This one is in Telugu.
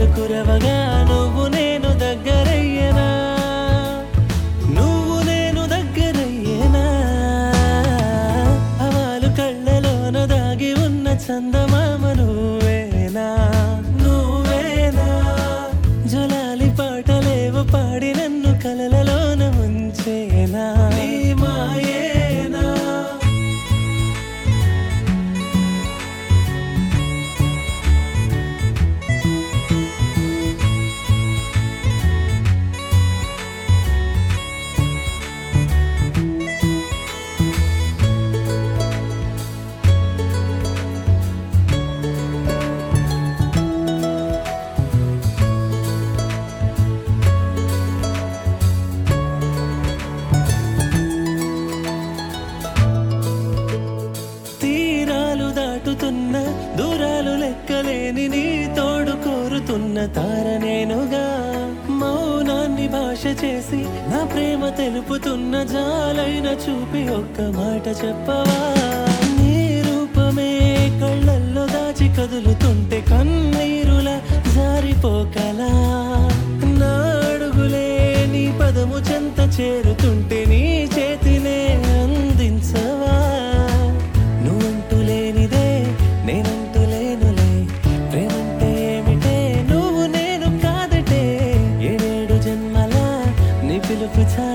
వలపులు కురవగా నువ్వు నేను దగ్గరయ్యేనా, నువ్వు నేను దగ్గరయ్యేనా, అవాలు కళ్ళలోన దాగి ఉన్న చందమామ నువ్వేనా, నువ్వేనా, జొలాలి పాటలేవు పాడి నన్ను కలలలోన ముంచేనా, నీ మాయేనా. తీరాలు దాటుతున్న దూరాలు లెక్కలేని నీ తోడు కోరుతున్న తార నేనుగా, మౌనాన్ని భాష చేసి నా ప్రేమ తెలుపుతున్న జాలైన చూపి ఒక్క మాట చెప్పవా, నీ రూపమే కళ్ళల్లో దాచి కదులుతుంటే కన్నీరులా జారిపోకలా, నా అడుగులే నీ పదము చెంత చేరుతుంటే నీ చేతినే అందించవా, నువ్వంటూ లేనిదే నేనంటూ లేనులే, ప్రేమంటే ఏమిటే నువ్వు నేను కాదటే, ఏడేడు జన్మల నీ పిలుపు